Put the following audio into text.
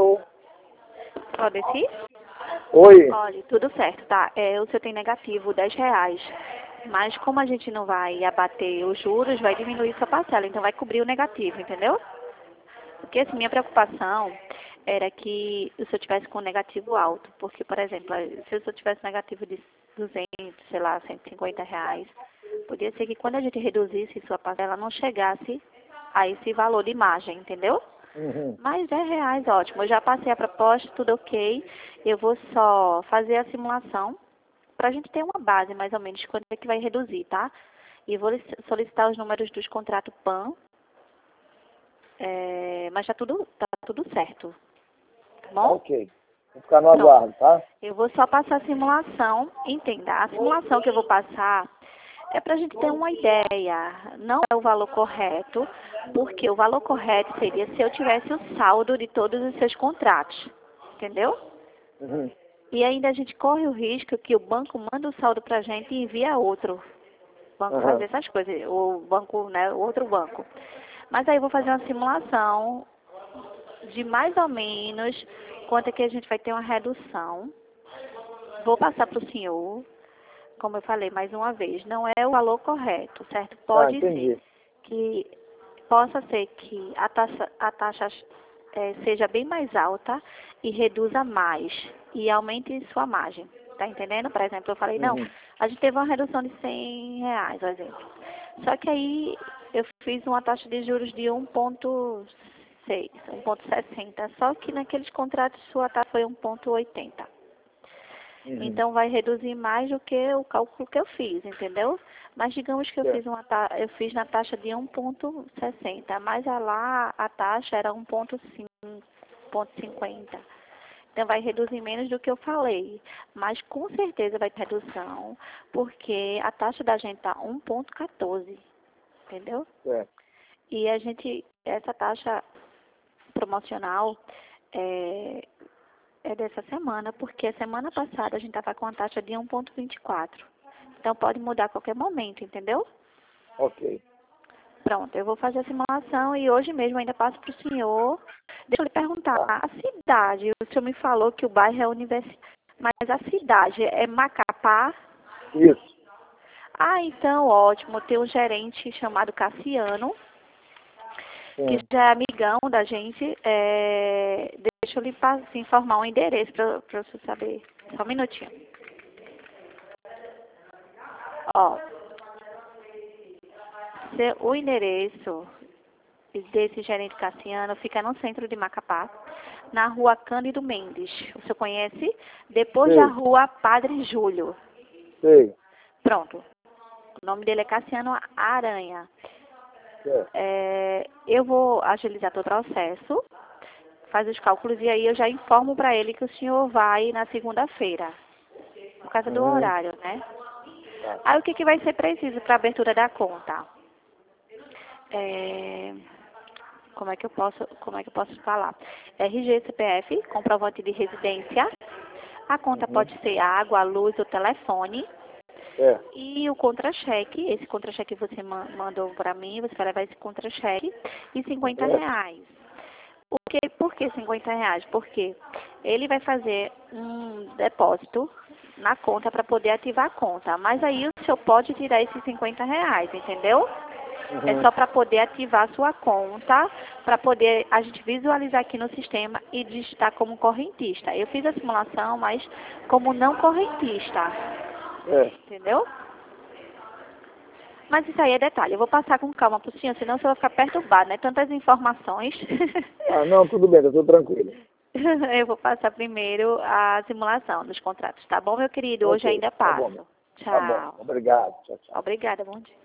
Alô? Pode ser? Oi. Olha, tudo certo, tá? O seu tem negativo R$ 10. Mas como a gente não vai abater os juros, vai diminuir sua parcela. Então vai cobrir o negativo, entendeu? Porque assim, minha preocupação era que o senhor tivesse com negativo alto. Porque, por exemplo, se o senhor tivesse negativo de 200, sei lá, R$ 150, podia ser que quando a gente reduzisse sua parcela, não chegasse a esse valor de margem, entendeu? Uhum. Mas R$ 10, ótimo. Eu já passei a proposta, tudo ok. Eu vou só fazer a simulação para a gente ter uma base, mais ou menos, de quanto é que vai reduzir, tá? E vou solicitar os números dos contratos PAN. Mas tá tudo certo, tá Tá bom? ok. Vou ficar no Pronto. aguardo, tá? Eu vou só passar a simulação, entenda. A simulação que eu vou passar é para a gente ter uma ideia. Não é o valor correto, porque o valor correto seria se eu tivesse o saldo de todos os seus contratos, entendeu? Uhum. E ainda a gente corre o risco que o banco manda o saldo para a gente e envia outro. O banco faz Uhum. essas coisas, o banco, né, o outro banco. Mas aí eu vou fazer uma simulação de mais ou menos quanto é que a gente vai ter uma redução. Vou passar para o senhor, como eu falei mais uma vez, não é o valor correto, certo? Ah, Pode ser entendi. que possa ser que a taxa seja bem mais alta e reduza mais e aumente sua margem. Tá entendendo? Por exemplo, eu falei, não, Uhum. a gente teve uma redução de R$ 100, por exemplo. Só que aí eu fiz uma taxa de juros de 1,6, 1,60. Só que naqueles contratos sua taxa foi 1,80. Uhum. Então vai reduzir mais do que o cálculo que eu fiz, entendeu? Mas digamos que eu Certo. eu fiz na taxa de 1,60, mas lá a taxa era 1,5, 1,50. Então vai reduzir menos do que eu falei. Mas com certeza vai ter redução, porque a taxa da gente tá 1,14, entendeu? Certo. E essa taxa promocional é, é dessa semana, porque a semana passada a gente estava com a taxa de 1,24. Então pode mudar a qualquer momento, entendeu? Ok. Pronto, eu vou fazer a simulação e hoje mesmo ainda passo para o senhor. Deixa eu lhe perguntar, Tá. a cidade, o senhor me falou que o bairro é universitário, mas a cidade é Macapá? Isso. Ah, então ótimo, tem um gerente chamado Cassiano, que Sim. já é amigão da gente. Deixa eu lhe informar um endereço para você saber. Só um minutinho. Ó, o endereço desse gerente Cassiano fica no centro de Macapá, na rua Cândido Mendes. O senhor conhece? Depois da Sei. rua Padre Júlio. Sei. Pronto. O nome dele é Cassiano Aranha. Certo. Eu vou agilizar todo o processo, faz os cálculos e aí eu já informo para ele que o senhor vai na segunda-feira, por causa do Uhum. horário, né? Tá. Aí o que vai ser preciso para a abertura da conta? É, como é que eu posso falar? RG, CPF, comprovante de residência. A conta Uhum. pode ser água, luz ou telefone. Certo. E o contra-cheque, esse contra-cheque que você mandou para mim, você vai levar esse contra-cheque e R$ 50. Certo. Por que R$ 50? Porque ele vai fazer um depósito na conta para poder ativar a conta. Mas aí o senhor pode tirar esses R$ 50, entendeu? É Uhum. só para poder ativar a sua conta, para poder a gente visualizar aqui no sistema e digitar como correntista. Eu fiz a simulação, mas como não correntista, Certo. entendeu? Mas isso aí é detalhe. Eu vou passar com calma para o senhor, senão o senhor vai ficar perturbado, né? Tantas informações. Ah, não, tudo bem, eu tô tranquilo. Eu vou passar primeiro a simulação dos contratos, tá bom, meu querido? Hoje Ok. ainda Tá bom. passo. Tá bom. Tchau. Obrigado. Tchau, tchau. Obrigada, bom dia.